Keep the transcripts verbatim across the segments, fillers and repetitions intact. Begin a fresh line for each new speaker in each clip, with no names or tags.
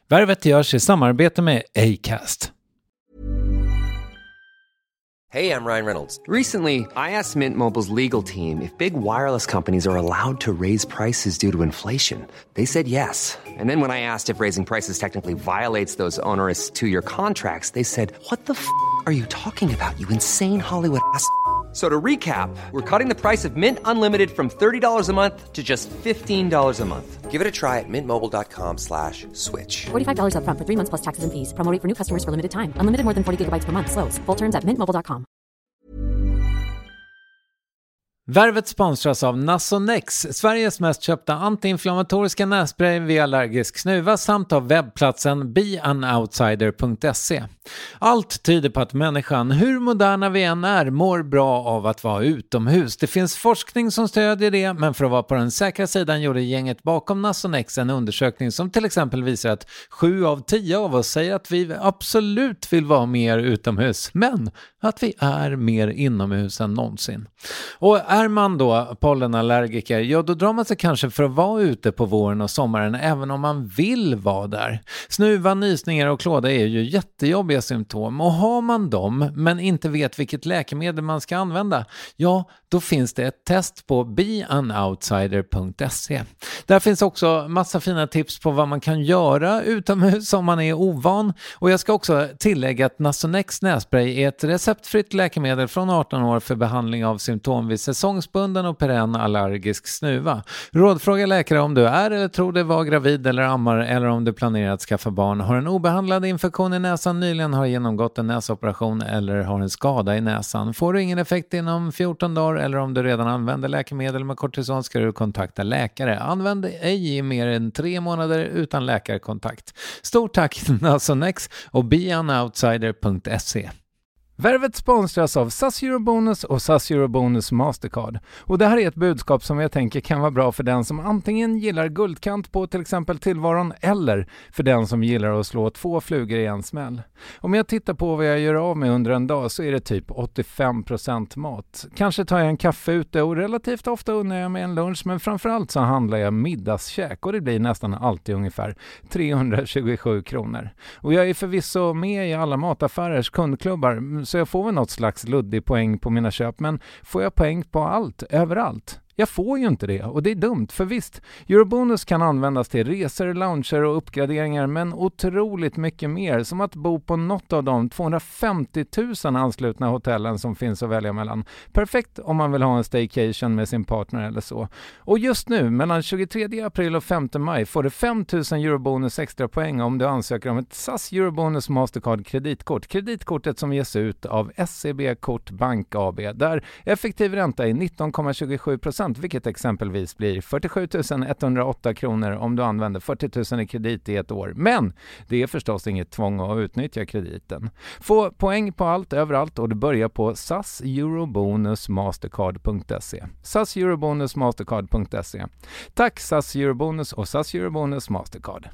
Värvet görs i samarbete med Acast.
Hey, I'm Ryan Reynolds. Recently, I asked Mint Mobile's legal team if big wireless companies are allowed to raise prices due to inflation. They said yes. And then when I asked if raising prices technically violates those onerous two-year contracts, they said, what the f*** are you talking about, you insane Hollywood ass f- So to recap, we're cutting the price of Mint Unlimited from thirty dollars a month to just fifteen dollars a month. Give it a try at mintmobile.com slash switch.
forty-five dollars up front for three months plus taxes and fees. Promo rate for new customers for limited time. Unlimited more than forty gigabytes per month. Slows full terms at mint mobile dot com.
Värvet sponsras av Nasonex, Sveriges mest köpta antiinflammatoriska nässpray vid allergisk snuva, samt av webbplatsen be an outsider punkt se. Allt tyder på att människan, hur moderna vi än är, mår bra av att vara utomhus. Det finns forskning som stödjer det, men för att vara på den säkra sidan gjorde gänget bakom Nasonex en undersökning som till exempel visar att sju av tio av oss säger att vi absolut vill vara mer utomhus, men att vi är mer inomhus än någonsin. Och är man då pollenallergiker, ja då drar man sig kanske för att vara ute på våren och sommaren även om man vill vara där. Snuva, nysningar och klåda är ju jättejobbiga symptom, och har man dem men inte vet vilket läkemedel man ska använda, ja då finns det ett test på be an outsider punkt se. Där finns också massa fina tips på vad man kan göra utomhus om man är ovan, och jag ska också tillägga att Nasonex nässpray är ett receptfritt läkemedel från arton år för behandling av symptom vid säsongsbunden och perenn allergisk snuva. Rådfråga läkare om du är eller tror dig vara gravid eller ammar, eller om du planerar att skaffa barn, har en obehandlad infektion i näsan, nyligen har genomgått en näsoperation eller har en skada i näsan. Får du ingen effekt inom fjorton dagar eller om du redan använder läkemedel med kortison ska du kontakta läkare. Använd ej i mer än tre månader utan läkarkontakt. Stort tack Nasonex och be an outsider punkt se. Värvet sponsras av S A S Eurobonus och S A S Eurobonus Mastercard. Och det här är ett budskap som jag tänker kan vara bra för den som antingen gillar guldkant på till exempel tillvaron, eller för den som gillar att slå två flugor i en smäll. Om jag tittar på vad jag gör av med under en dag så är det typ åttiofem procent mat. Kanske tar jag en kaffe ute och relativt ofta unnar jag mig en lunch, men framförallt så handlar jag middagskäk och det blir nästan alltid ungefär trehundratjugosju kronor. Och jag är förvisso med i alla mataffärers kundklubbar, så jag får väl något slags luddig poäng på mina köp, men får jag poäng på allt, överallt? Jag får ju inte det, och det är dumt, för visst, Eurobonus kan användas till resor, lounger och uppgraderingar, men otroligt mycket mer, som att bo på något av de tvåhundrafemtio tusen anslutna hotellen som finns att välja mellan. Perfekt om man vill ha en staycation med sin partner eller så. Och just nu, mellan tjugotredje april och femte maj, får du fem tusen Eurobonus extra poäng om du ansöker om ett S A S Eurobonus Mastercard kreditkort. Kreditkortet som ges ut av S C B Kort Bank A B, där effektiv ränta är nitton komma tjugosju procent, vilket exempelvis blir fyrtiosju tusen etthundraåtta kronor om du använder fyrtio tusen i kredit i ett år. Men det är förstås inget tvång att utnyttja krediten. Få poäng på allt, överallt, och du börjar på S A S Eurobonus Mastercard punkt se. S A S Eurobonus Mastercard punkt se. Tack S A S Eurobonus och S A S Eurobonus Mastercard.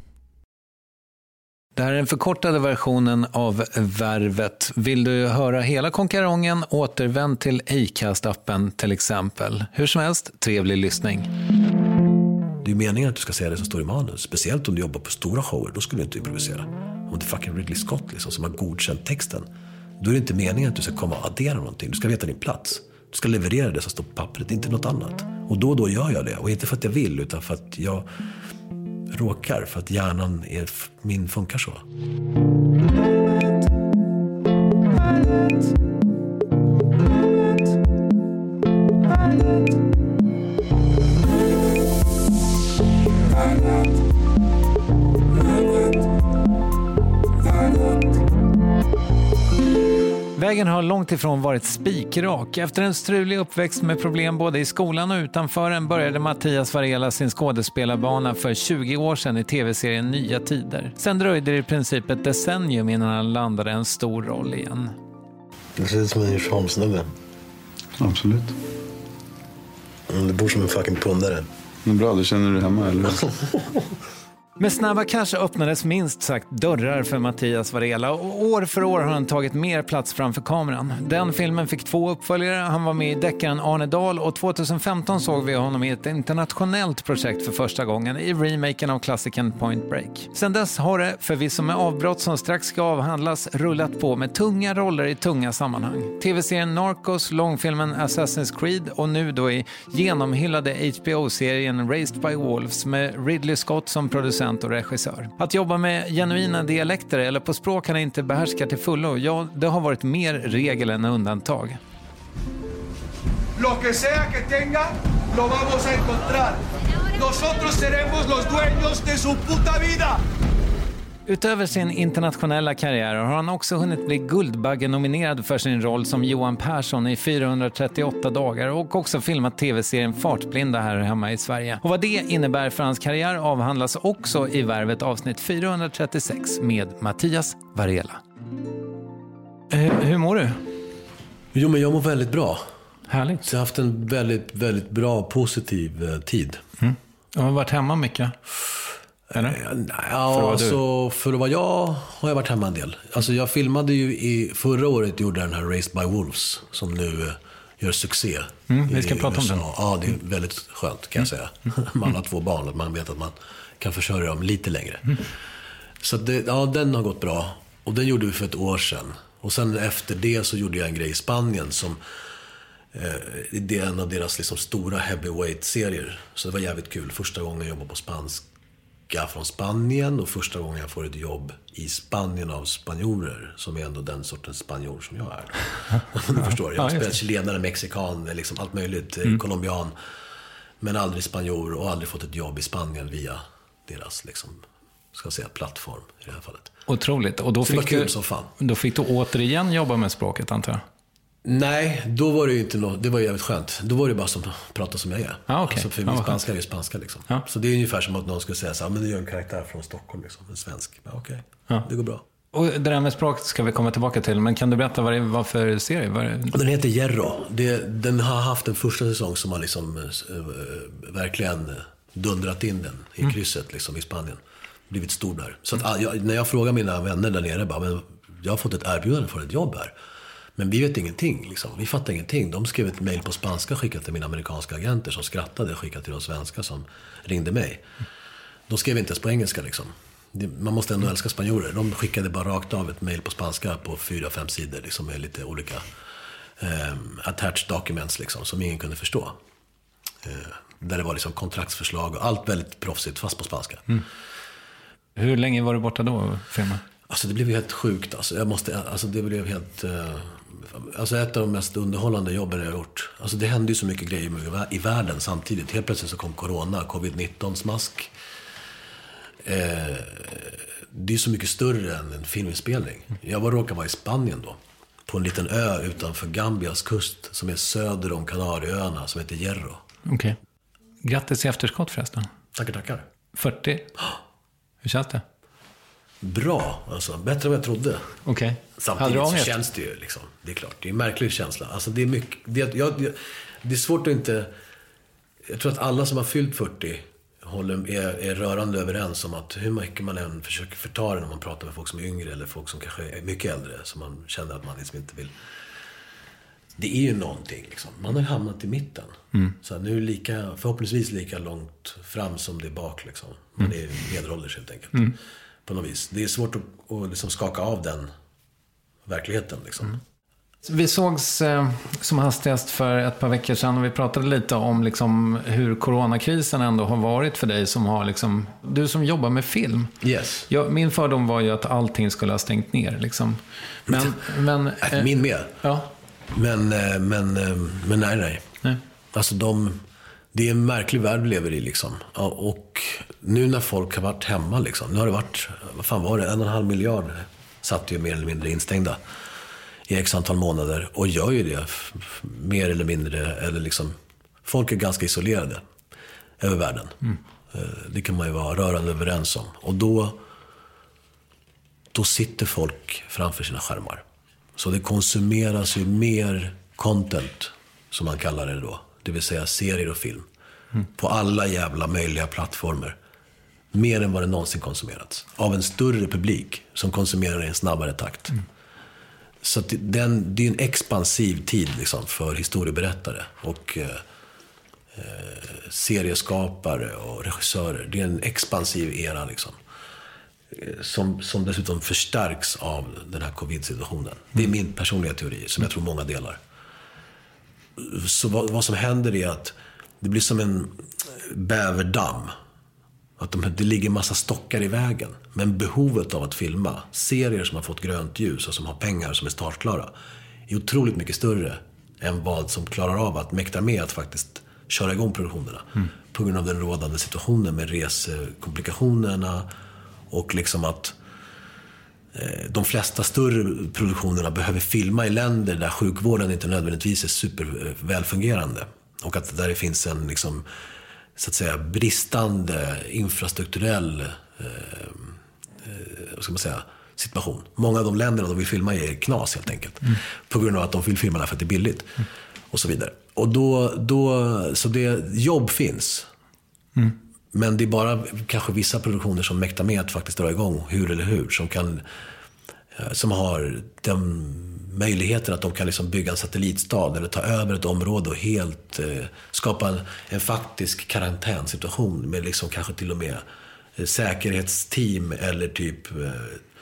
Det här är den förkortade versionen av Värvet. Vill du höra hela konkarongen, återvänd till Acast-appen till exempel. Hur som helst, trevlig lyssning.
Det är meningen att du ska säga det som står i manus. Speciellt om du jobbar på stora shower, då skulle du inte improvisera. Om det är fucking Ridley Scott liksom, som har godkänt texten, då är det inte meningen att du ska komma och addera någonting. Du ska veta din plats. Du ska leverera det som står på pappret, inte något annat. Och då och då gör jag det. Och inte för att jag vill, utan för att jag råkar, för att hjärnan är, min funkar så.
Vägen har långt ifrån varit spikrak. Efter en strulig uppväxt med problem både i skolan och utanför den började Mattias Varela sin skådespelarbana för tjugo år sedan i tv-serien Nya Tider. Sen dröjde det i princip ett decennium innan han landade en stor roll igen.
Det ser ut som en Djursholmsnubbe.
Absolut.
Mm, det bor som en fucking pundare.
Men bra, du känner du hemma eller?
Med Snabba Cash öppnades minst sagt dörrar för Mattias Varela och år för år har han tagit mer plats framför kameran. Den filmen fick två uppföljare, han var med i deckaren Arne Dahl och tjugohundrafemton såg vi honom i ett internationellt projekt för första gången i remaken av klassikern Point Break. Sen dess har det, förvisso med avbrott som strax ska avhandlas, rullat på med tunga roller i tunga sammanhang. Tv-serien Narcos, långfilmen Assassin's Creed och nu då i genomhyllade H B O-serien Raised by Wolves med Ridley Scott som producent och regissör. Att jobba med genuina dialekter eller på språk han inte behärskar till fullo, ja, det har varit mer regel än undantag.
Lo que sea que tenga, lo vamos a encontrar. Nosotros seremos los dueños de su puta vida.
Utöver sin internationella karriär har han också hunnit bli Guldbagge-nominerad för sin roll som Johan Persson i fyrahundratrettioåtta dagar och också filmat tv-serien Fartblinda här hemma i Sverige. Och vad det innebär för hans karriär avhandlas också i Värvet avsnitt fyrahundratrettiosex med Mattias Varela. Hur, hur mår du?
Jo, men jag mår väldigt bra.
Härligt.
Så jag har haft en väldigt, väldigt bra, positiv eh, tid.
Mm. Jag har varit hemma mycket. Eller?
Ja, för, alltså, för att vara jag har jag varit hemma en del. Alltså jag filmade ju i förra året, gjorde den här Raised by Wolves som nu uh, gör succé.
Mm, vi ska prata
U S A.
om den.
Ja, det är väldigt skönt kan jag säga. Man har två barn och man vet att man kan försörja dem lite längre. Mm. Så det, ja, den har gått bra. Och den gjorde vi för ett år sedan. Och sen efter det så gjorde jag en grej i Spanien som eh, det är en av deras liksom, stora heavyweight-serier. Så det var jävligt kul. Första gången jag jobbade på spansk från Spanien och första gången jag får ett jobb i Spanien av spanjorer som är ändå den sortens spanjor som jag är. Du förstår, jag har spelat chilenare, mexikan, liksom allt möjligt, mm. colombian, men aldrig spanjor och aldrig fått ett jobb i Spanien via deras liksom, ska jag säga, plattform i det här fallet.
Otroligt. Och då
så
fick, du, som fan. Då fick du återigen jobba med språket, antar jag?
Nej, då var det ju inte något, det var ju jävligt skönt. Då var det bara som att prata som jag är.
Ah, okay.
Alltså för min ah, spanska är ju spanska liksom.
Ah.
Så det är ungefär som att någon skulle säga så här, men det är en karaktär från Stockholm liksom, en svensk. Ja, okej, okay. ah. Det går bra.
Och det där med språk ska vi komma tillbaka till, men kan du berätta vad det var för serie? Var det...
Den heter Hierro. Det, den har haft en första säsong som har liksom äh, verkligen dundrat in den i mm. krysset liksom i Spanien. Blivit stor där. Så att, mm. jag, när jag frågar mina vänner där nere, bara, men jag har fått ett erbjudande för ett jobb här. Men vi vet ingenting, liksom. Vi fattar ingenting. De skrev ett mejl på spanska, skickade till mina amerikanska agenter som skrattade, skickade till de svenska som ringde mig. De skrev inte ens på engelska liksom. Man måste ändå älska spanjorer. De skickade bara rakt av ett mejl på spanska på fyra, fem sidor liksom, med lite olika eh, attached documents liksom, som ingen kunde förstå. Eh, där det var liksom kontraktsförslag och allt väldigt proffsigt, fast på spanska. Mm.
Hur länge var du borta då, filmen?
Alltså det blev ju helt sjukt. Alltså, jag måste, alltså det blev helt... Uh, alltså ett av de mest underhållande jobben jag har gjort. Alltså det hände ju så mycket grejer i världen samtidigt. Helt plötsligt så kom corona, covid nitton-smask. Uh, det är så mycket större än en filminspelning. Jag var råkade vara i Spanien då. På en liten ö utanför Gambias kust som är söder om Kanarieöarna som heter Hierro.
Okej. Okay. Grattis i efterskott förresten.
Tackar, tackar.
fyrtio. Hur känns det?
Bra, alltså. Bättre än vad jag trodde.
Okej. Okay.
Samtidigt så känns det ju liksom. Det är klart, det är en märklig känsla. Alltså det är mycket, det, jag, det är svårt att inte... Jag tror att alla som har fyllt fyrtio håller, är, är rörande överens om att hur mycket man än försöker förta det när man pratar med folk som är yngre eller folk som kanske är mycket äldre, som man känner att man liksom inte vill. Det är ju någonting liksom. Man har hamnat i mitten. Mm. Så nu är lika, förhoppningsvis lika långt fram som det är bak liksom. Man mm. är medelålders helt enkelt. Mm. På något vis. Det är svårt att, att liksom skaka av den verkligheten liksom. Mm.
Vi sågs eh, som hastigast för ett par veckor sedan och vi pratade lite om liksom, hur coronakrisen ändå har varit för dig som har liksom, du som jobbar med film.
Yes.
Jag, min fördom var ju att allting skulle ha stängt ner liksom. Men, men,
äh, min med.
Ja.
Men, men, men nej, nej.
nej.
Alltså de, det är en märklig värld vi lever i liksom. Och nu när folk har varit hemma liksom, nu har det varit, vad fan var det, en och en halv miljard satt ju mer eller mindre instängda i x antal månader och gör ju det mer eller mindre, eller liksom, folk är ganska isolerade över världen. Mm. Det kan man ju vara rörande överens om. Och då, då sitter folk framför sina skärmar. Så det konsumeras ju mer content, som man kallar det då. Det vill säga serier och film. Mm. På alla jävla möjliga plattformar. Mer än vad det någonsin konsumerats. Av en större publik som konsumerar i en snabbare takt. Mm. Så att den, det är en expansiv tid liksom, för historieberättare och eh, serieskapare och regissörer. Det är en expansiv era liksom, som, som dessutom förstärks av den här covid-situationen. Mm. Det är min personliga teori som jag tror många delar. Så vad, vad som händer är att det blir som en bäverdamm. Att de, det ligger en massa stockar i vägen. Men behovet av att filma serier som har fått grönt ljus och som har pengar som är startklara är otroligt mycket större än vad som klarar av att mäkta med att faktiskt köra igång produktionerna. Mm. På grund av den rådande situationen med resekomplikationerna och liksom att eh, de flesta större produktionerna behöver filma i länder där sjukvården inte nödvändigtvis är supervälfungerande. Och att där det finns en liksom, så att säga, bristande infrastrukturell eh, eh, vad ska man säga, situation. Många av de länderna de vill filma i är knas helt enkelt. Mm. På grund av att de vill filma där för att det är billigt. Mm. Och så vidare. Och då, då, så det, jobb finns. Mm. Men det är bara kanske vissa produktioner som mäktar med att faktiskt dra igång hur eller hur. Som, kan, som har den möjligheten att de kan liksom bygga en satellitstad eller ta över ett område och helt eh, skapa en, en faktisk karantänsituation med liksom kanske till och med eh, säkerhetsteam eller typ eh,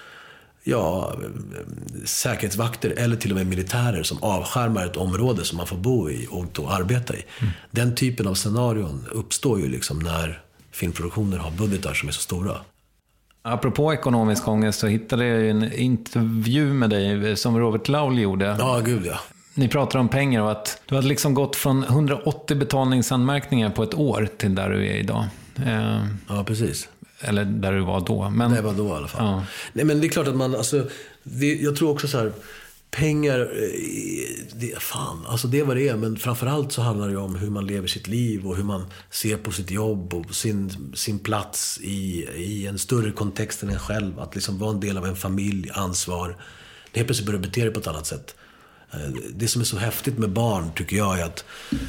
ja, säkerhetsvakter eller till och med militärer som avskärmar ett område som man får bo i och då arbeta i. Mm. Den typen av scenarion uppstår ju liksom när filmproduktioner har budgetar som är så stora.
Apropå ekonomisk ångest så hittade jag en intervju med dig som Robert Laul gjorde.
Ja, gud ja.
Ni pratar om pengar och att du hade liksom gått från hundraåttio betalningsanmärkningar på ett år till där du är idag. Eh,
ja, precis.
Eller där du var då. Men,
det var då i alla fall.
Ja.
Nej, men det är klart att man, alltså, det, jag tror också så här, pengar, det, fan, alltså det är vad det är. Men framförallt så handlar det om hur man lever sitt liv och hur man ser på sitt jobb och sin, sin plats i, i en större kontext än en själv. Att liksom vara en del av en familj, ansvar. Det är plötsligt börjar bete dig på ett annat sätt. Det som är så häftigt med barn tycker jag är att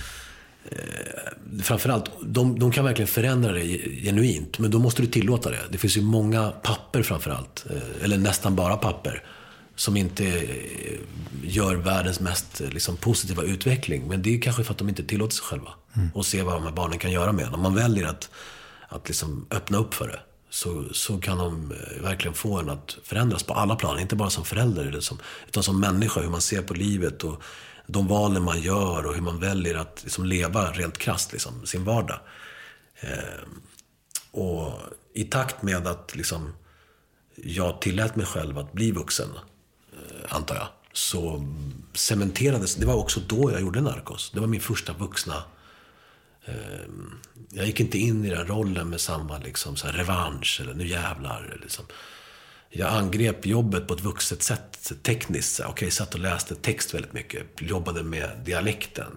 eh, framförallt, de, de kan verkligen förändra det genuint, men då måste du tillåta det. Det finns ju många papper framförallt, eh, eller nästan bara papper, som inte eh, gör världens mest eh, liksom, positiva utveckling. Men det är kanske för att de inte tillåter sig själva mm. och se vad de här barnen kan göra med. Om man väljer att, att liksom öppna upp för det, så, så kan de eh, verkligen få en att förändras på alla plan. Inte bara som förälder eller som, utan som människa, hur man ser på livet och de valen man gör och hur man väljer att liksom leva rent krasst liksom, sin vardag. Eh, och i takt med att liksom, jag tillät mig själv att bli vuxen, eh, antar jag, så cementerades, det var också då jag gjorde Narcos. Det var min första vuxna. Eh, jag gick inte in i den rollen med samma liksom, så här, revansch eller nu jävlar. Liksom. Jag angrep jobbet på ett vuxet sätt, tekniskt. Okej, okay, satt och läste text väldigt mycket. Jobbade med dialekten.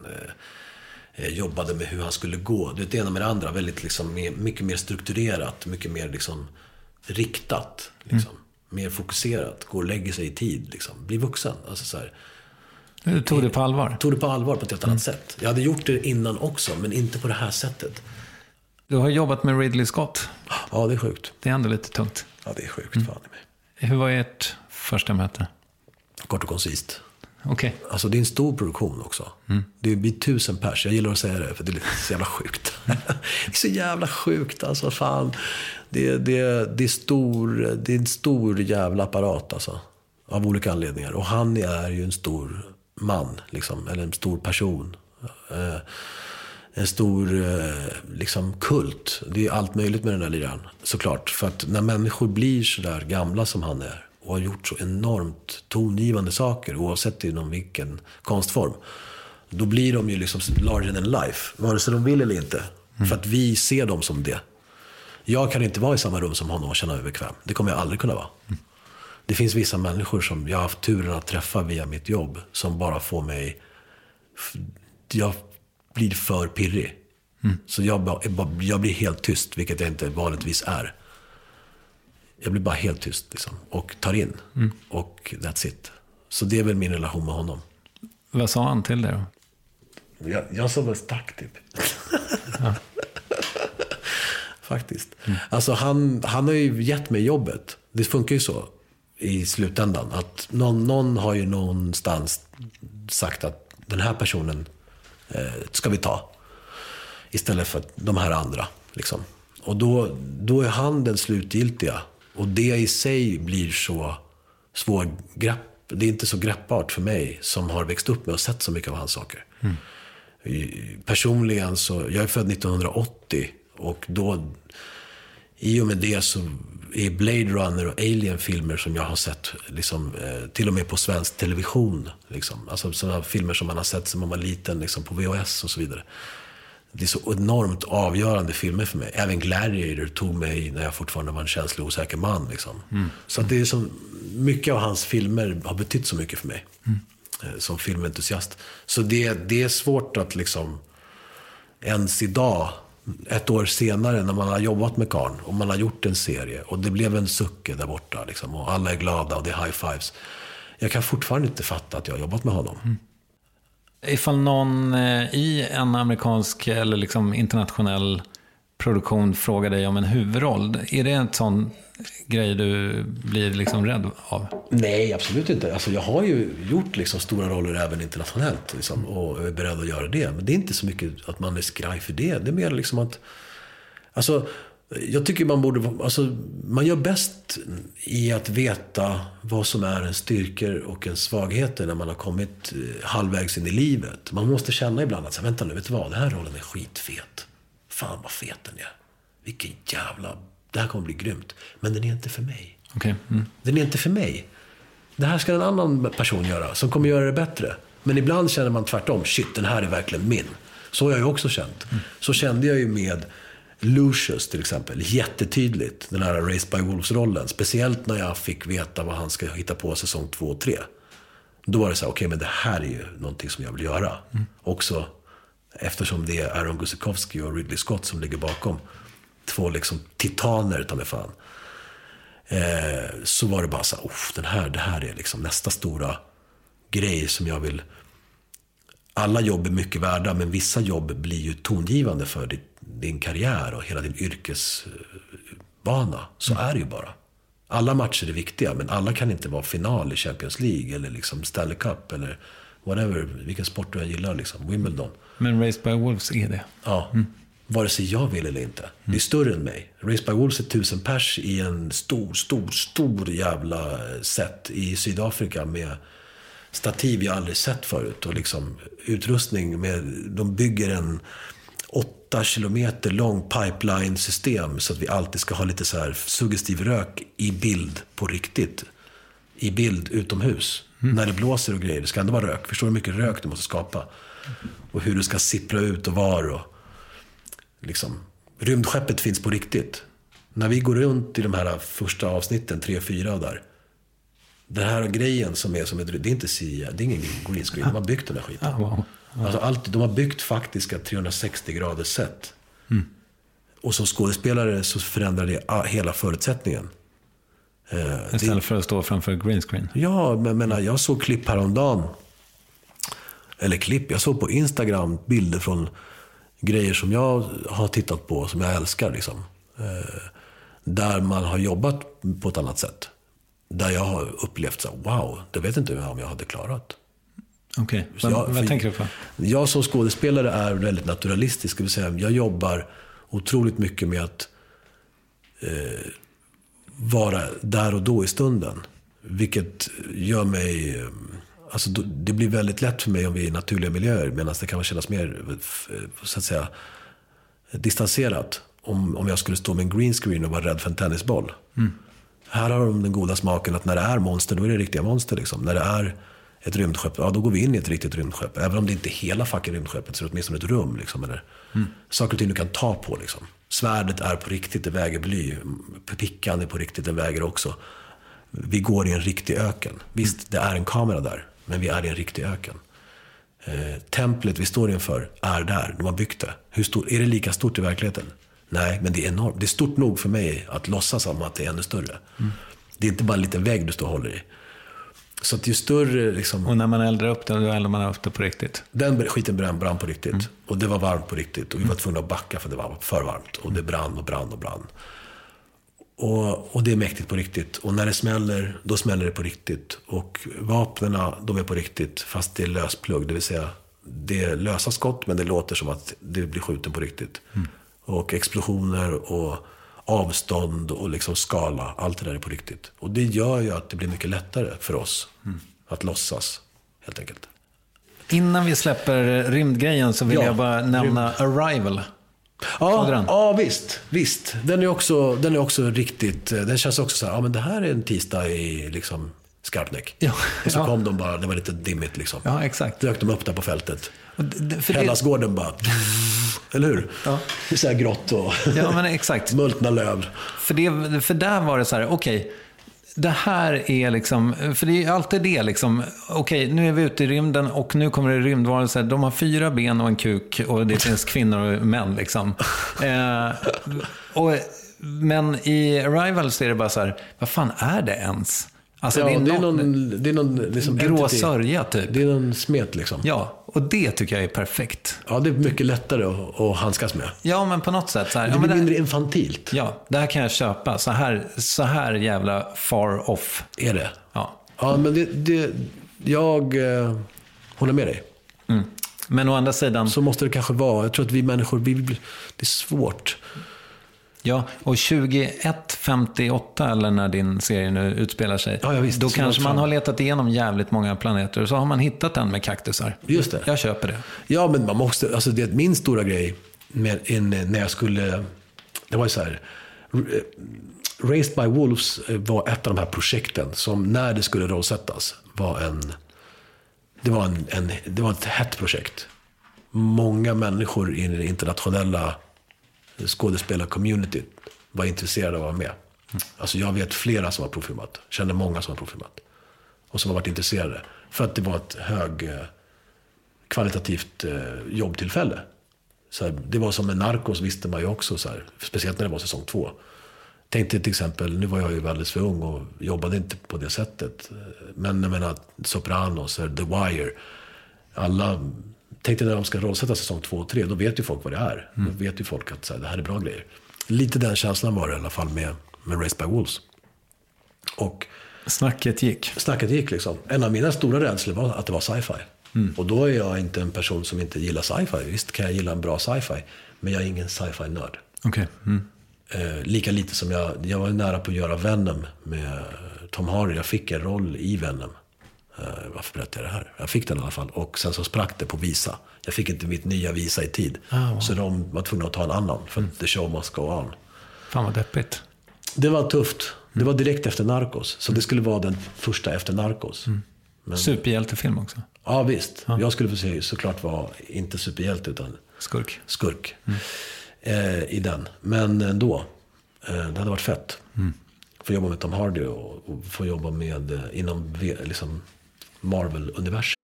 Eh, jobbade med hur han skulle gå. Det ena med det andra. Väldigt, liksom, mycket mer strukturerat. Mycket mer liksom, riktat. Liksom. Mm. Mer fokuserat. Gå och lägga sig i tid. Liksom. Bli vuxen. Alltså, så här.
Du tog det på allvar?
Tog det på allvar på ett helt annat mm. sätt. Jag hade gjort det innan också, men inte på det här sättet.
Du har jobbat med Ridley Scott.
Ja, det är sjukt.
Det är ändå lite tungt.
Ja, det är sjukt.
Mm.
Fan i mig.
Hur var ert första möte?
Kort och koncist.
Okej. Okay.
Alltså det är en stor produktion också. Mm. Det blir tusen pers. Jag gillar att säga det för det är så jävla sjukt. Det är så jävla sjukt. Alltså fan. Det, det, det, är stor, det är en stor jävla apparat alltså. Av olika anledningar. Och han är ju en stor man. Liksom, eller en stor person. Eh, en stor liksom, kult. Det är allt möjligt med den där liran, såklart. För att när människor blir så där gamla som han är och har gjort så enormt tongivande saker, oavsett inom vilken konstform, då blir de ju liksom larger than life, vare sig de vill eller inte. Mm. För att vi ser dem som det. Jag kan inte vara i samma rum som honom och känna mig bekväm. Det kommer jag aldrig kunna vara. Mm. Det finns vissa människor som jag har haft turen att träffa via mitt jobb som bara får mig... Jag blir för pirrig. Mm. Så jag, jag blir helt tyst, vilket jag inte vanligtvis är. Jag blir bara helt tyst liksom, och tar in. Mm. Och that's it. Så det är väl min relation med honom.
Vad sa han till dig då? Jag,
jag sa väl stack typ. Ja. faktiskt. Mm. Alltså han, han har ju gett mig jobbet. Det funkar ju så i slutändan. Att någon, någon har ju någonstans sagt att den här personen eh, ska vi ta. Istället för de här andra. Liksom. Och då, då är han den slutgiltiga. Och det i sig blir så svårgrepp. Det är inte så greppbart för mig som har växt upp med och sett så mycket av hans saker. Mm. Personligen så, jag är född nittonhundraåttio och då i och med det så är Blade Runner och Alien-filmer som jag har sett liksom, eh, till och med på svensk television liksom. Alltså sådana filmer som man har sett som man var liten liksom, på V H S och så vidare. Det är så enormt avgörande filmer för mig. Även Gladiator tog mig när jag fortfarande var en känslig osäker man liksom. Mm. Så att det är så mycket av hans filmer har betytt så mycket för mig. Mm. Som filmentusiast. Så det, det är svårt att liksom ens idag, ett år senare när man har jobbat med Karn och man har gjort en serie och det blev en sucke där borta liksom, och alla är glada och det är high fives. Jag kan fortfarande inte fatta att jag har jobbat med honom. Mm.
Ifall någon i en amerikansk eller liksom internationell produktion frågar dig om en huvudroll, är det en sån grej du blir liksom rädd av? Nej,
absolut inte. Alltså, jag har ju gjort liksom stora roller även internationellt liksom, och är beredd att göra det. Men det är inte så mycket att man är skraj för det. Det är mer liksom att alltså, jag tycker man borde alltså, man gör bäst i att veta vad som är en styrkor och en svagheter när man har kommit halvvägs in i livet. Man måste känna ibland att vänta nu, vet du vad, den här rollen är skitfet. Fan vad fet den är. Vilken jävla... Det här kommer bli grymt. Men den är inte för mig.
Okay. Mm.
Den är inte för mig. Det här ska en annan person göra som kommer göra det bättre. Men ibland känner man tvärtom. Shit, den här är verkligen min. Så har jag ju också känt. Mm. Så kände jag ju med Lucius till exempel. Jättetydligt. Den här Raised by Wolves-rollen. Speciellt när jag fick veta vad han ska hitta på säsong två och tre. Då var det så här, okej, okay, men det här är ju någonting som jag vill göra. Mm. Också eftersom det är Aaron Guzikowski och Ridley Scott som ligger bakom. Två liksom titaner, ta mig fan. Eh, så var det bara så här, den här, det här är liksom nästa stora grej som jag vill. Alla jobb är mycket värda, men vissa jobb blir ju tongivande för din, din karriär och hela din yrkesbana. Så mm. är det ju bara. Alla matcher är viktiga, men alla kan inte vara final i Champions League eller liksom Stanley Cup eller whatever, vilken sport du än gillar liksom, Wimbledon.
Men Raised by Wolves är det.
Ja. Mm. Vare sig jag vill eller inte. Mm. Det är större än mig. Raised by Wolves är tusen pers i en stor, stor, stor jävla set i Sydafrika med stativ jag aldrig sett förut och liksom utrustning med, de bygger en åtta kilometer lång pipeline-system så att vi alltid ska ha lite så här suggestiv rök i bild på riktigt. I bild utomhus. Mm. När det blåser och grejer. Det ska ändå vara rök. Förstår du hur mycket rök du måste skapa? Och hur du ska sippra ut och var och liksom, rymdskeppet finns på riktigt. När vi går runt i de här första avsnitten, tre, fyra där. Den här grejen som är som är, det är inte C I A, det är ingen green screen. De har byggt den här skiten.
Oh, wow. Oh.
Alltså allt, de har byggt faktiska trehundrasextio graders set. Mm. Och som skådespelare så förändrar det hela förutsättningen.
Eh, Istället det, för att stå framför green screen.
Ja, men menar, jag såg klipp häromdagen. Eller klipp, jag såg på Instagram bilder från grejer som jag har tittat på, som jag älskar liksom. Eh, där man har jobbat på ett annat sätt. Där jag har upplevt så wow, det vet inte jag om jag hade klarat.
Okej, okay. vad, vad tänker du på?
Jag som skådespelare är väldigt naturalistisk. Det vill säga, jag jobbar otroligt mycket med att eh, vara där och då i stunden. Vilket gör mig... Eh, alltså, det blir väldigt lätt för mig om vi är i naturliga miljöer. Medan det kan kännas mer, så att säga, distanserat. Om, om jag skulle stå med en green screen och vara rädd för en tennisboll. Mm. Här har de den goda smaken att när det är monster, då är det riktiga monster liksom. När det är ett rymdskepp, ja då går vi in i ett riktigt rymdskepp. Även om det inte är hela fucking rymdskeppet, så är det åtminstone ett rum liksom. Eller mm. saker och ting du kan ta på liksom. Svärdet är på riktigt, det väger bly. Pickan är på riktigt, den väger också. Vi går i en riktig öken. Visst, mm. det är en kamera där, men vi är i en riktig öken. Eh, templet vi står inför är där, de har byggt det. Hur stor, är det lika stort i verkligheten? Nej, men det är enormt. Det är stort nog för mig att låtsas om att det är ännu större. Mm. Det är inte bara en liten vägg du står och håller i. Så att ju större liksom,
och när man eldar upp det, då eldar man upp det på riktigt.
Den skiten brann, brann på riktigt.
Mm.
Och det var varmt på riktigt. Och vi var tvungna att backa för det var för varmt. Och det brann och brann och brann. Och, och det är mäktigt på riktigt. Och när det smäller, då smäller det på riktigt. Och vapnena, de är på riktigt. Fast det är lösplugg. Det vill säga, det är lösa skott, men det låter som att det blir skjuten på riktigt. Mm. Och explosioner och avstånd och liksom skala. Allt det där är på riktigt. Och det gör ju att det blir mycket lättare för oss mm. att låtsas, helt enkelt.
Innan vi släpper rymdgrejen så vill
ja,
jag bara nämna
rymd.
Arrival.
Ja, ja, visst, visst. Den är också, den är också riktigt, den känns också så här, ja men det här är en tisdag i liksom Skarpnäck. Ja, och så ja. kom de bara, det var lite dimmigt liksom.
Ja, exakt.
Dök de upp där på fältet.
För
Hellasgården det... bara, eller hur?
Ja.
Det är så här grått och
ja, men exakt.
multna löv.
För, det, för där var det så här, okej, okay, det här är liksom, för det är alltid det liksom, okej, okay, nu är vi ute i rymden och nu kommer det rymdvarelser, de har fyra ben och en kuk och det finns kvinnor och män liksom. eh, och, men i Arrival så är det bara så här, vad fan är det ens? Alltså,
ja,
det är,
det är
någon,
någon, det är någon liksom
grå
entity.
sörja typ.
Det är någon smet liksom.
Ja, och det tycker jag är perfekt.
Ja, det är mycket lättare att, att handskas med.
Ja, men på något sätt så här,
det
ja,
blir
men
mindre
det,
infantilt.
Ja, det här kan jag köpa. Så här, så här jävla far off.
Är det?
Ja.
Ja, men det, det, jag eh, håller med dig.
Mm. Men å andra sidan...
Så måste det kanske vara. Jag tror att vi människor, vi, det är svårt.
Ja, och tjugoett femtioåtta eller när din serie nu utspelar sig,
ja, visst,
då kanske man har letat igenom jävligt många planeter och så har man hittat en med kaktusar.
Just det.
Jag köper det.
Ja, men man måste, alltså det är min stora grej med, in, när jag skulle, det var ju så här, Raised by Wolves var ett av de här projekten som när det skulle rollsättas var en, det var en, en det var ett hett projekt. Många människor i det internationella skådespelar-community var intresserade av att vara med. Alltså jag vet flera som har provfilmat. Känner många som har provfilmat. Och som har varit intresserade. För att det var ett hög kvalitativt jobbtillfälle. Så här, det var som med Narcos visste man ju också. Så här, speciellt när det var säsong två. Tänkte till exempel, nu var jag ju väldigt för ung och jobbade inte på det sättet. Men jag menar, Sopranos, The Wire. Alla... Tänkte när de ska rollsätta säsong två och tre, då vet ju folk vad det är. Mm. Då vet ju folk att så här, det här är bra grejer. Lite den känslan var det i alla fall med, med Raised by Wolves. Och
snacket gick.
Snacket gick liksom. En av mina stora rädslor var att det var sci-fi. Mm. Och då är jag inte en person som inte gillar sci-fi. Visst kan jag gilla en bra sci-fi, men jag är ingen sci-fi-nörd.
Okay. Mm.
Eh, lika lite som jag, jag var nära på att göra Venom med Tom Hardy. Jag fick en roll i Venom. Uh, varför berättar jag det här? Jag fick den i alla fall. Och sen så sprack det på visa. Jag fick inte mitt nya visa i tid. Ah, wow. Så de var tvungna att ta en annan. För mm. the show must go on.
Fan vad deppigt.
Det var tufft. Mm. Det var direkt efter Narcos. Så mm. det skulle vara den första efter Narcos. Mm.
Men... superhjältefilm också.
Ja visst. Ah. Jag skulle få se såklart vara inte superhjälte utan
skurk.
Skurk. Mm. Eh, i den. Men ändå. Eh, det hade varit fett. Mm. Få jobba med Tom Hardy och, och få jobba med inom liksom Marvel-universum.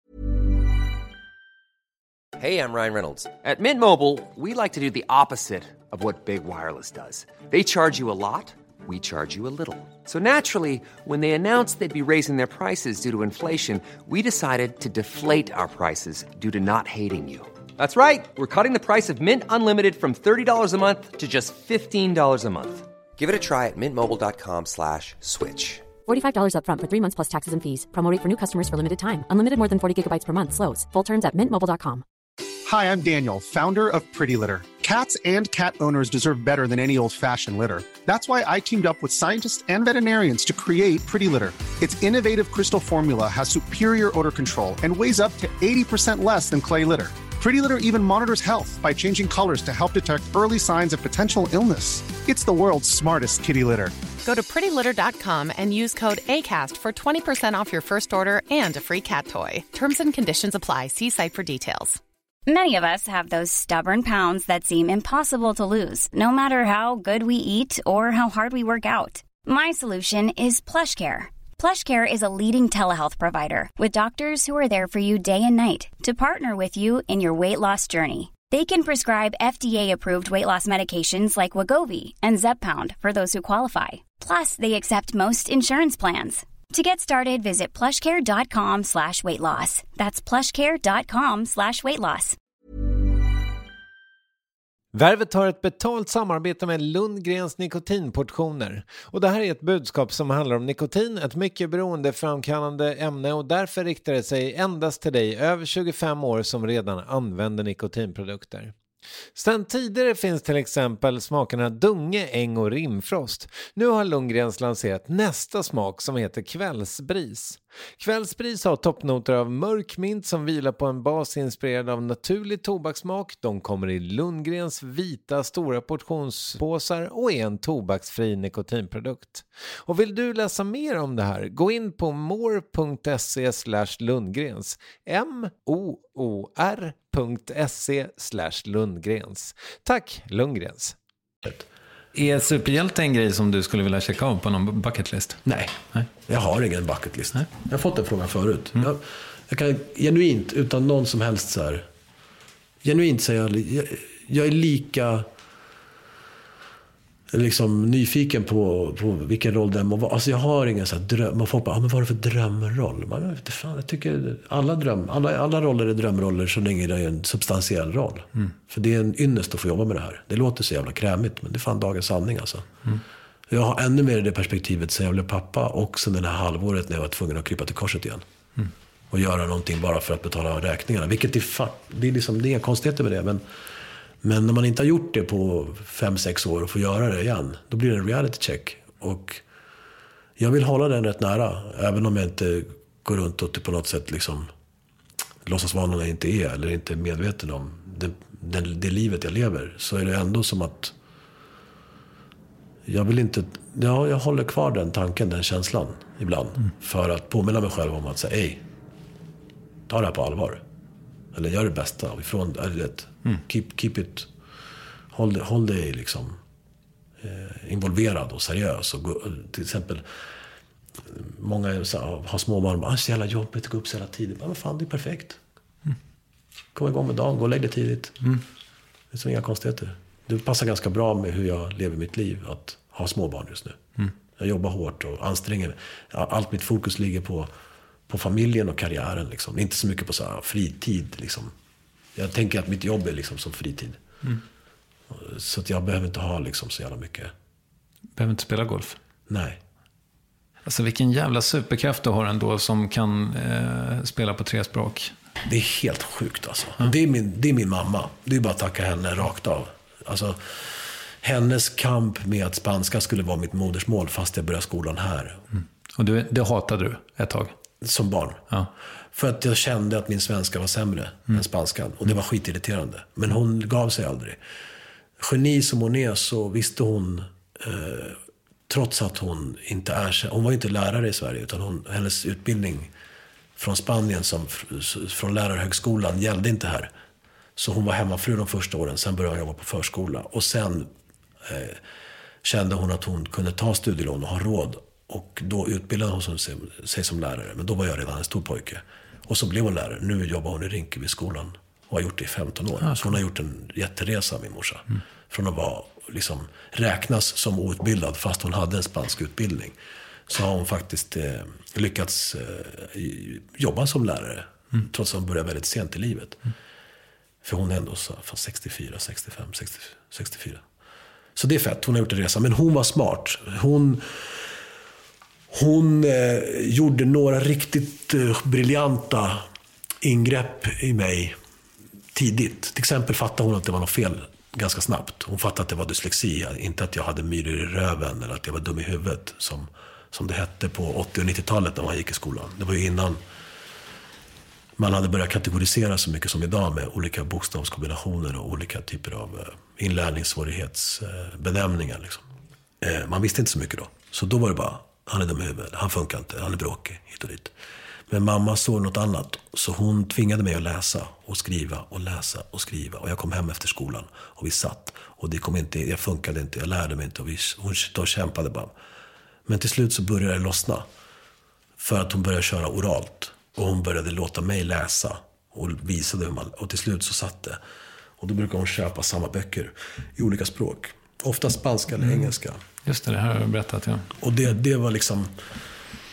Hey, I'm Ryan Reynolds. At Mint Mobile, we like to do the opposite of what Big Wireless does. They charge you a lot, we charge you a little. So naturally, when they announced they'd be raising their prices due to inflation, we decided to deflate our prices due to not hating you. That's right. We're cutting the price of Mint Unlimited from thirty dollars a month to just fifteen dollars a month. Give it a try at mintmobile.com slash switch.
forty-five dollars up front for three months plus taxes and fees. Promo rate for new customers for limited time. Unlimited more than forty gigabytes per month. Slows full terms at mint mobile dot com.
Hi, I'm Daniel, founder of Pretty Litter. Cats and cat owners deserve better than any old-fashioned litter. That's why I teamed up with scientists and veterinarians to create Pretty Litter. Its innovative crystal formula has superior odor control and weighs up to eighty percent less than clay litter. Pretty Litter even monitors health by changing colors to help detect early signs of potential illness. It's the world's smartest kitty litter.
Go to pretty litter dot com and use code ACAST for twenty percent off your first order and a free cat toy. Terms and conditions apply. See site for details.
Many of us have those stubborn pounds that seem impossible to lose, no matter how good we eat or how hard we work out. My solution is PlushCare. PlushCare is a leading telehealth provider with doctors who are there for you day and night to partner with you in your weight loss journey. They can prescribe F D A-approved weight loss medications like Wegovy and Zepbound for those who qualify. Plus, they accept most insurance plans. To get started, visit plushcare.com slash weight loss. That's plushcare.com slash weight loss.
Värvet har ett betalt samarbete med Lundgrens nikotinportioner. Och det här är ett budskap som handlar om nikotin, ett mycket beroendeframkallande ämne, och därför riktar det sig endast till dig över tjugofem år som redan använder nikotinprodukter. Sedan tidigare finns till exempel smakerna Dunge, Äng och Rimfrost. Nu har Lundgrens lanserat nästa smak som heter Kvällsbris. Kvällsbris har toppnoter av mörk mint som vilar på en bas inspirerad av naturlig tobakssmak. De kommer i Lundgrens vita stora portionspåsar och är en tobaksfri nikotinprodukt. Och vill du läsa mer om det här, gå in på more.se slash Lundgrens. M-O-O-R.se slash Lundgrens. Tack Lundgrens. Är superhjälte en grej som du skulle vilja checka av på någon bucketlist?
Nej,
Nej.
jag har ingen bucketlist.
Nej.
Jag har fått den frågan förut.
Mm.
Jag, jag kan genuint, utan någon som helst så här, genuint säga, jag, jag är lika liksom nyfiken på, på vilken roll den må vara. Alltså jag har ingen så här dröm. Man får bara, ah, men vad är det för drömroll? Man vet inte, fan, jag tycker alla, dröm, alla, alla roller är drömroller så länge det är en substantiell roll. Mm. För det är en ynnest att få jobba med det här. Det låter så jävla krämigt, men det är fan dagens sanning alltså. Mm. Jag har ännu mer i det perspektivet sen jag blev pappa och sen det här halvåret när jag var tvungen att krypa till korset igen. Mm. Och göra någonting bara för att betala räkningarna. Vilket är, fa- det är liksom, det är konstigheter med det, men Men när man inte har gjort det på fem sex år och får göra det igen, då blir det en reality check. Och jag vill hålla den rätt nära, även om jag inte går runt och på något sätt liksom låtsas vara någon jag inte är eller inte är medveten om det, det, det livet jag lever. Så är det ändå som att jag vill inte, ja, jag håller kvar den tanken, den känslan ibland. Mm. För att påminna mig själv om att säga, ej, ta det här på allvar. Eller gör det bästa ifrån det. Mm. Keep, keep it. Håll, håll dig liksom eh, involverad och seriös. Och gå, till exempel, många så, har småbarn. Ah, så jävla jobbigt att gå upp så jävla tidigt. Men fan, det är perfekt. Mm. Kom igång med dagen, gå och lägg dig tidigt. Mm. Det är så inga konstigheter. Det passar ganska bra med hur jag lever mitt liv att ha småbarn just nu. Mm. Jag jobbar hårt och anstränger mig. Allt mitt fokus ligger på på familjen och karriären liksom. Inte så mycket på så här fritid liksom. Jag tänker att mitt jobb är liksom som fritid. Mm. Så att jag behöver inte ha liksom så jävla mycket.
Behöver inte spela golf?
Nej.
Alltså vilken jävla superkraft du har ändå som kan eh, spela på tre språk.
Det är helt sjukt alltså. Mm. Det är min, det är min mamma. Det är bara att tacka henne rakt av. Alltså hennes kamp med att spanska skulle vara mitt modersmål fast jag började skolan här.
Mm. Och du, det hatade du ett tag?
Som barn. Ja. För att jag kände att min svenska var sämre mm. än spanskan. Och det var skitirriterande. Men hon gav sig aldrig. Geni som hon är så visste hon, eh, trots att hon inte är, hon var inte lärare i Sverige, utan hon, hennes utbildning från Spanien som, från lärarhögskolan gällde inte här. Så hon var hemmafru de första åren. Sen började hon jobba på förskola. Och sen eh, kände hon att hon kunde ta studielån och ha råd. Och då utbildade hon sig som lärare. Men då var jag redan en stor pojke. Och så blev hon lärare. Nu jobbar hon i Rinkeby skolan. Och har gjort det i femton år. Ah, så hon har gjort en jätteresa, min morsa. Mm. Från att vara, liksom, räknas som outbildad fast hon hade en spansk utbildning. Så har hon faktiskt eh, lyckats eh, jobba som lärare. Mm. Trots att hon började väldigt sent i livet. Mm. För hon är ändå så, från sextiofyra, sextiofem, sextio, sextiofyra. Så det är fett, hon har gjort en resa. Men hon var smart. Hon... Hon eh, gjorde några riktigt eh, briljanta ingrepp i mig tidigt. Till exempel fattade hon att det var något fel ganska snabbt. Hon fattade att det var dyslexi, inte att jag hade myror i röven eller att jag var dum i huvudet som, som det hette på åttio- och nittiotalet när man gick i skolan. Det var ju innan man hade börjat kategorisera så mycket som idag med olika bokstavskombinationer och olika typer av eh, inlärningssvårighetsbenämningar. Liksom. Eh, man visste inte så mycket då. Så då var det bara, han är dum i huvudet, han funkar inte, han är bråkig, hit och dit. Men mamma såg något annat, så hon tvingade mig att läsa och skriva och läsa och skriva. Och jag kom hem efter skolan och vi satt. Och det kom inte, jag funkade inte, jag lärde mig inte. Och vi, hon då kämpade bara. Men till slut så började det lossna. För att hon började köra oralt. Och hon började låta mig läsa och visade hur man, och till slut så satt det. Och då brukade hon köpa samma böcker i olika språk. Ofta spanska eller engelska.
Just det, det här har jag berättat, ja.
Och det, det var liksom...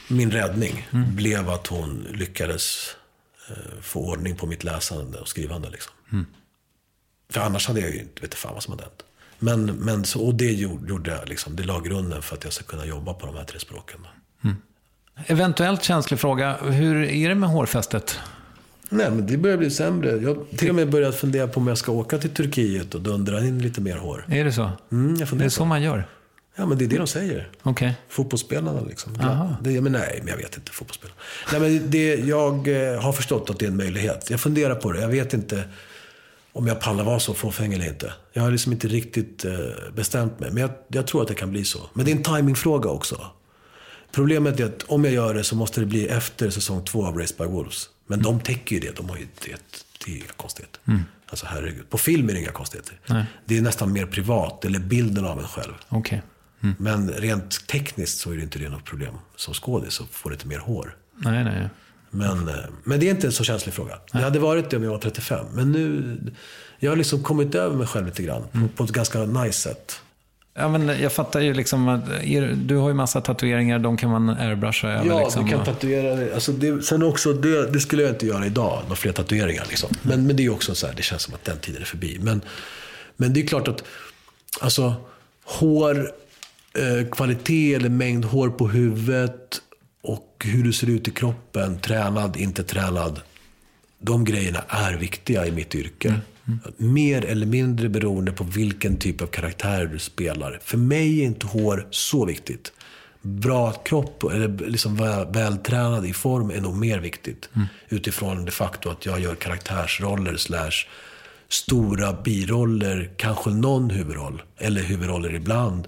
min räddning mm. blev att hon lyckades eh, få ordning på mitt läsande och skrivande liksom. Mm. För annars hade jag ju inte vet fan vad som hade hänt. Men, men så, och det gjorde jag liksom, det la grunden för att jag ska kunna jobba på de här tre språken.
Mm. Eventuellt känslig fråga, hur är det med hårfästet?
Nej, men det börjar bli sämre. Jag till och med börjat fundera på om jag ska åka till Turkiet och dundra in lite mer hår.
Är det så?
Mm, jag
det är så
på.
man gör?
Ja, men det är det de säger.
Okay.
Fotbollsspelarna liksom. Det, men nej, men jag vet inte fotbollsspelare. Nej, men det, jag har förstått att det är en möjlighet. Jag funderar på det. Jag vet inte om jag pallar vara så fåfäng eller inte. Jag har liksom inte riktigt eh, bestämt mig. Men jag, jag tror att det kan bli så. Men det är en timingfråga också. Problemet är att om jag gör det så måste det bli efter säsong två av Raised by Wolves. Men mm. de täcker ju det. De har ju det. Det är inga konstigheter. Mm. Alltså herregud. På film är det inga konstigheter. Nej. Det är nästan mer privat. Eller bilden av en själv.
Okej. Okay. Mm.
Men rent tekniskt så är det inte det något problem. Som skådis så får det inte mer hår.
Nej, nej.
Men, men det är inte en så känslig fråga. Nej. Det hade varit det om jag var trettiofem. Men nu, jag har liksom kommit över mig själv lite grann. Mm. På ett ganska nice sätt.
Ja, men jag fattar ju liksom att du har ju massa tatueringar, de kan man airbrusha över.
Ja,
liksom.
du kan tatuera. Alltså det, sen också, det, det skulle jag inte göra idag, några fler tatueringar liksom. Men, men det är också så här, det känns som att den tiden är förbi. Men, men det är klart att alltså, hår, eh, kvalitet eller mängd hår på huvudet och hur du ser ut i kroppen, tränad, inte tränad, de grejerna är viktiga i mitt yrke. Mm. Mm. Mer eller mindre beroende på vilken typ av karaktär du spelar. För mig är inte hår så viktigt. Bra kropp eller liksom väl, vältränad i form är nog mer viktigt. Mm. Utifrån det faktum att jag gör karaktärsroller slash stora biroller, kanske någon huvudroll eller huvudroller ibland.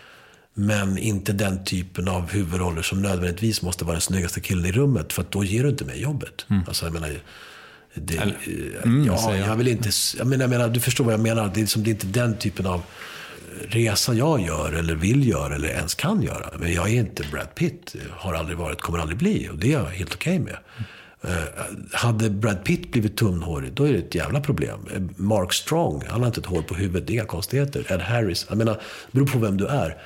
Men inte den typen av huvudroller som nödvändigtvis måste vara den snyggaste killen i rummet, för att då ger du inte mig jobbet. Mm. Alltså jag menar det, mm, ja, jag. jag vill inte jag menar, jag menar, du förstår vad jag menar. Det är, som, det är inte den typen av resa jag gör eller vill göra eller ens kan göra. Men jag är inte Brad Pitt, har aldrig varit, kommer aldrig bli, och det är jag helt okej med. Mm. Uh, hade Brad Pitt blivit tunnhårig, då är det ett jävla problem. Mark Strong, han har inte ett hår på huvudet, det är inga konstigheter. Ed Harris, jag menar, det beror på vem du är.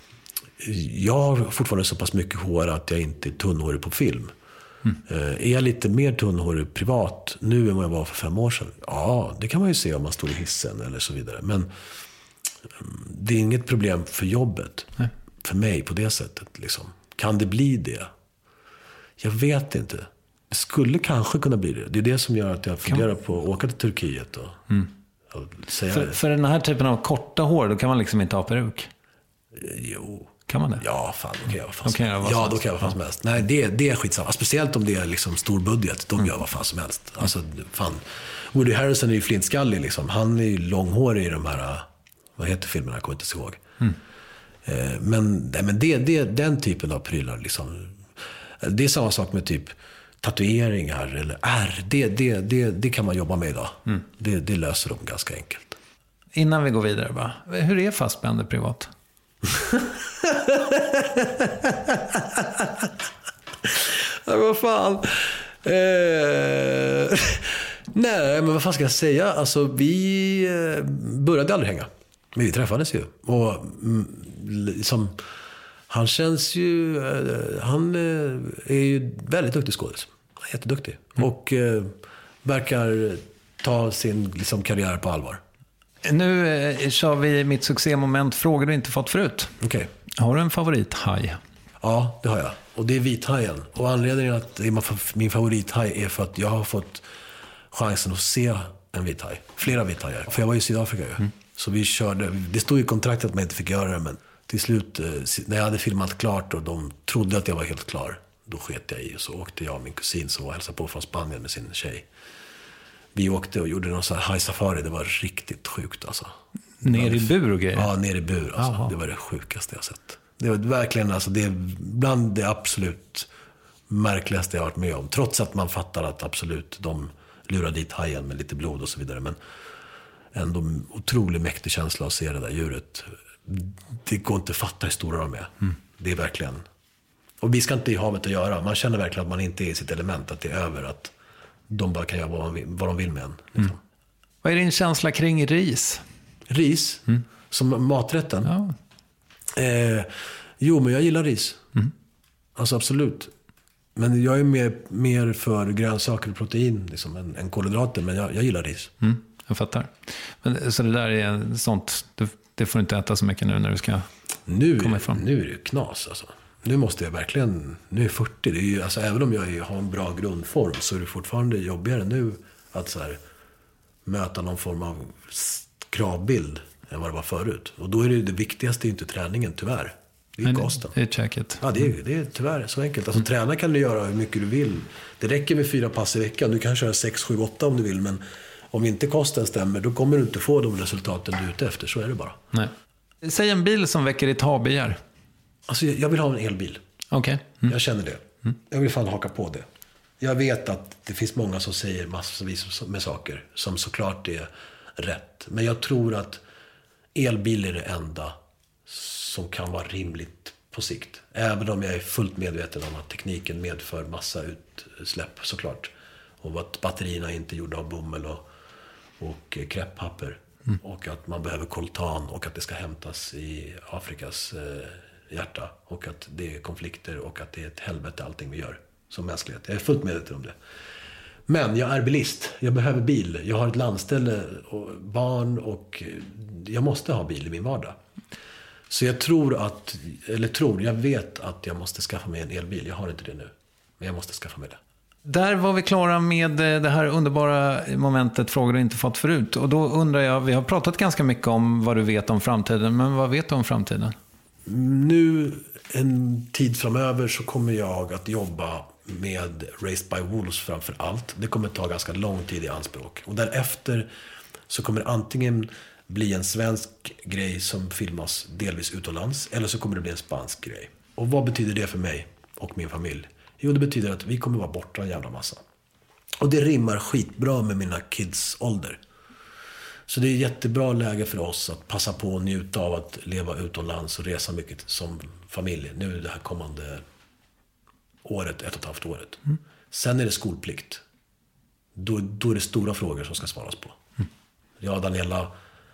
Jag har fortfarande så pass mycket hår att jag inte är tunnhårig på film. Mm. Är jag lite mer tunnhårig privat nu än vad jag var för fem år sedan? Ja, det kan man ju se om man står i hissen eller så vidare. Men det är inget problem för jobbet. Nej. För mig på det sättet. Liksom. Kan det bli det? Jag vet inte. Det skulle kanske kunna bli det. Det är det som gör att jag funderar på att åka till Turkiet. Och, mm. och säga
för, för den här typen av korta hår, då kan man liksom inte ha peruk?
Jo.
Kan man det?
Ja, fan, då kan jag vara fan,
okay, jag
ja, då kan jag vara fan som helst. Nej, det, det är skitsamma. Speciellt om det är liksom stor budget. De mm. gör vad fan som helst. Alltså, fan. Woody Harrelson är ju flintskallig liksom. Han är ju långhårig i de här, vad heter filmerna? Jag kommer inte ihåg. Mm. Eh, men nej, men det, det, den typen av prylar liksom. Det är samma sak med typ tatueringar eller ärr. Det, det, det, det kan man jobba med idag. Mm. Det, det löser de ganska enkelt.
Innan vi går vidare bara. Hur är Fassbender privat?
Ja, vad fan. Eh, nej, men vad fan ska jag säga? Alltså, vi eh, började aldrig hänga. Men vi träffades ju. Och mm, liksom, han känns ju... Eh, han eh, är ju väldigt duktig skådis. Han är jätteduktig. Mm. Och eh, verkar ta sin liksom, karriär på allvar.
Nu eh, kör vi mitt succémoment. Frågor du inte fått förut.
Okej. Okay.
Har du en favorithaj?
Ja, det har jag. Och det är vithajen. Och anledningen att det är min favorithaj är för att jag har fått chansen att se en vithaj. Flera vithajar. För jag var i Sydafrika ju. Mm. Så vi körde. Det stod i kontraktet att man inte fick göra det. Men till slut, när jag hade filmat klart och de trodde att jag var helt klar, då sket jag i. Och så åkte jag och min kusin som var hälsade på från Spanien med sin tjej. Vi åkte och gjorde någon sån här haj-safari. Det var riktigt sjukt alltså.
Ner i bur och grejer?
Ja, ner i bur. Alltså. Det var det sjukaste jag sett. Det var verkligen, alltså, det är bland det absolut märkligaste jag varit med om. Trots att man fattar att absolut de lurar dit hajen med lite blod och så vidare. Men ändå otroligt mäktig känsla att se det där djuret. Det går inte att fatta hur stora de är. Mm. Det är verkligen... Och vi ska inte i havet att göra. Man känner verkligen att man inte är i sitt element. Att det är över, att de bara kan göra vad, vill, vad de vill med en. Liksom. Mm.
Vad är din känsla kring ris?
Ris? Mm. Som maträtten?
Ja.
Eh, jo, men jag gillar ris. Mm. Alltså absolut. Men jag är mer, mer för grönsaker och protein liksom, än, än kolhydrater. Men jag, jag gillar ris.
Mm, jag fattar. Men, så det där är sånt, det, det får du inte äta så mycket nu när du ska
nu,
komma ifrån.
Nu är det ju knas alltså. Nu måste jag verkligen, nu är jag fyrtio. Det är ju, alltså, även om jag är, har en bra grundform så är det fortfarande jobbigare nu att så här, möta någon form av kravbild än vad det var förut. Och då är det det viktigaste inte träningen, tyvärr. Det är kosten.
Det är käket.
Ja, det är, det är tyvärr så enkelt. Alltså, mm. träna kan du göra hur mycket du vill. Det räcker med fyra pass i veckan. Du kan köra sex, sju, åtta om du vill. Men om inte kosten stämmer, då kommer du inte få de resultaten du är ute efter. Så är det bara.
Nej. Säg en bil som väcker ditt ha-begär.
Alltså, jag vill ha en elbil.
Okej. Okay. Mm.
Jag känner det. Mm. Jag vill fan haka på det. Jag vet att det finns många som säger massvis med saker som såklart är rätt. Men jag tror att elbil är det enda som kan vara rimligt på sikt. Även om jag är fullt medveten om att tekniken medför massa utsläpp såklart. Och att batterierna inte är gjorda av bomull och, och kräpppapper. Mm. Och att man behöver koltan och att det ska hämtas i Afrikas eh, hjärta. Och att det är konflikter och att det är ett helvete allting vi gör som mänsklighet. Jag är fullt medveten om det. Men jag är bilist. Jag behöver bil. Jag har ett landställe och barn och jag måste ha bil i min vardag. Så jag tror att, eller tror, jag vet att jag måste skaffa mig en elbil. Jag har inte det nu, men jag måste skaffa mig det.
Där var vi klara med det här underbara momentet frågor du inte fått förut. Och då undrar jag, vi har pratat ganska mycket om vad du vet om framtiden, men vad vet du om framtiden?
Nu, en tid framöver, så kommer jag att jobba med Raised by Wolves framför allt. Det kommer ta ganska lång tid i anspråk. Och därefter så kommer det antingen bli en svensk grej som filmas delvis utomlands, eller så kommer det bli en spansk grej. Och vad betyder det för mig och min familj? Jo, det betyder att vi kommer vara borta en jävla massa. Och det rimmar skitbra med mina kids ålder. Så det är jättebra läge för oss att passa på och njuta av att leva utomlands och resa mycket som familj. Nu det här kommande året, ett och ett halvt året. Mm. Sen är det skolplikt. Då, då är det stora frågor som ska svaras på. Mm. Jag och Daniela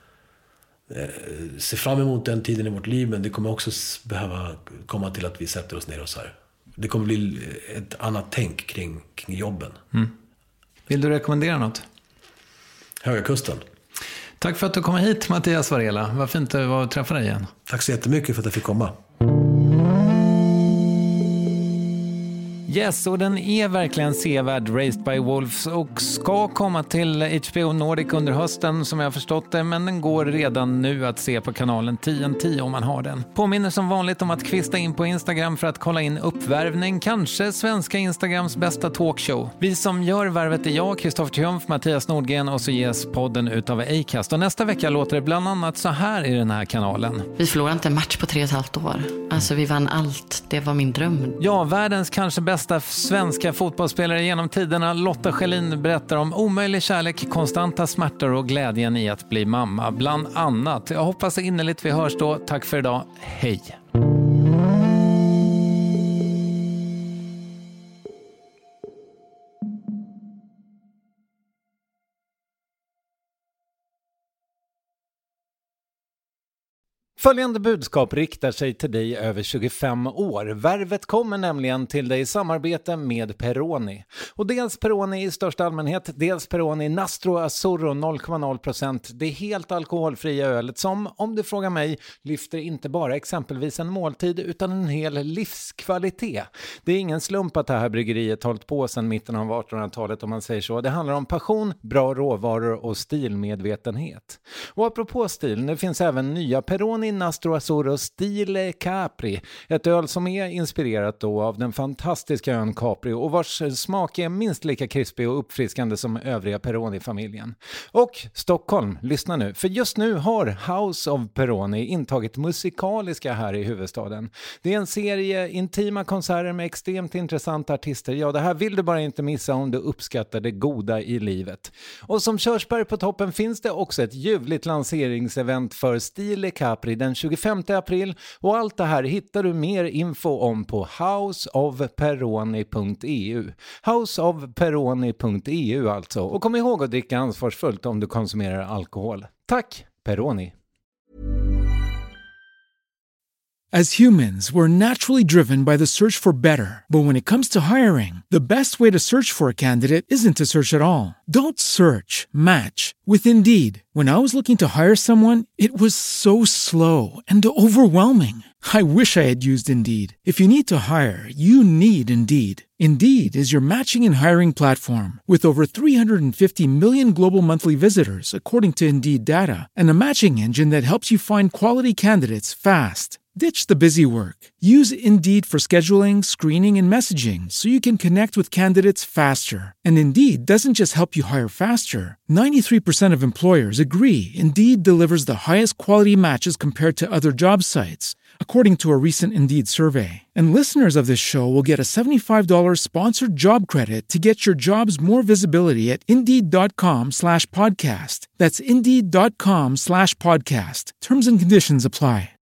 eh, ser fram emot den tiden i vårt liv, men det kommer också behöva komma till att vi sätter oss ner och så här. Det kommer bli ett annat tänk kring, kring jobben. Mm.
Vill du rekommendera något?
Höga Kusten.
Tack för att du kom hit, Mattias Varela. Vad fint det var att träffa dig igen.
Tack så jättemycket för att jag fick komma.
Yes, och den är verkligen sevärd, Raised by Wolves, och ska komma till H B O Nordic under hösten som jag har förstått det, men den går redan nu att se på kanalen T N T om man har den. Påminner som vanligt om att kvista in på Instagram för att kolla in uppvärvning, kanske svenska Instagrams bästa talkshow. Vi som gör värvet är jag, Kristoffer Triumf, Mattias Nordgren, och så ges podden utav Acast. Och nästa vecka låter det bland annat så här i den här kanalen.
Vi förlorade inte en match på tre och ett halvt år. Alltså vi vann allt, det var min dröm.
Ja, världens kanske bästa svenska fotbollsspelare genom tiderna, Lotta Schelin, berättar om omöjlig kärlek, konstanta smärtor och glädjen i att bli mamma, bland annat. Jag hoppas innerligt vi hörs då. Tack för idag. Hej! Följande budskap riktar sig till dig över tjugofem år. Värvet kommer nämligen till dig i samarbete med Peroni. Och dels Peroni i största allmänhet, dels Peroni Nastro Azzurro noll komma noll procent. Det är helt alkoholfria ölet som, om du frågar mig, lyfter inte bara exempelvis en måltid utan en hel livskvalitet. Det är ingen slump att det här bryggeriet hållit på sedan mitten av artonhundratalet om man säger så. Det handlar om passion, bra råvaror och stilmedvetenhet. Och apropå stil, det finns även nya Peroni Nastro Azzurro Stile Capri, ett öl som är inspirerat då av den fantastiska ön Capri och vars smak är minst lika krispig och uppfriskande som övriga Peroni-familjen. Och Stockholm, lyssna nu, för just nu har House of Peroni intagit musikaliska här i huvudstaden. Det är en serie intima konserter med extremt intressanta artister. Ja, det här vill du bara inte missa om du uppskattar det goda i livet. Och som körsbär på toppen finns det också ett ljuvligt lanseringsevent för Stile Capri den tjugofemte april, och allt det här hittar du mer info om på house of peroni punkt e u. house of peroni punkt e u alltså. Och kom ihåg att dricka ansvarsfullt om du konsumerar alkohol. Tack, Peroni!
As humans, we're naturally driven by the search for better. But when it comes to hiring, the best way to search for a candidate isn't to search at all. Don't search, match with Indeed. When I was looking to hire someone, it was so slow and overwhelming. I wish I had used Indeed. If you need to hire, you need Indeed. Indeed is your matching and hiring platform with over three hundred fifty million global monthly visitors, according to Indeed data, and a matching engine that helps you find quality candidates fast. Ditch the busy work. Use Indeed for scheduling, screening, and messaging so you can connect with candidates faster. And Indeed doesn't just help you hire faster. ninety-three percent of employers agree Indeed delivers the highest quality matches compared to other job sites, according to a recent Indeed survey. And listeners of this show will get a seventy-five dollars sponsored job credit to get your jobs more visibility at Indeed.com slash podcast. That's Indeed.com slash podcast. Terms and conditions apply.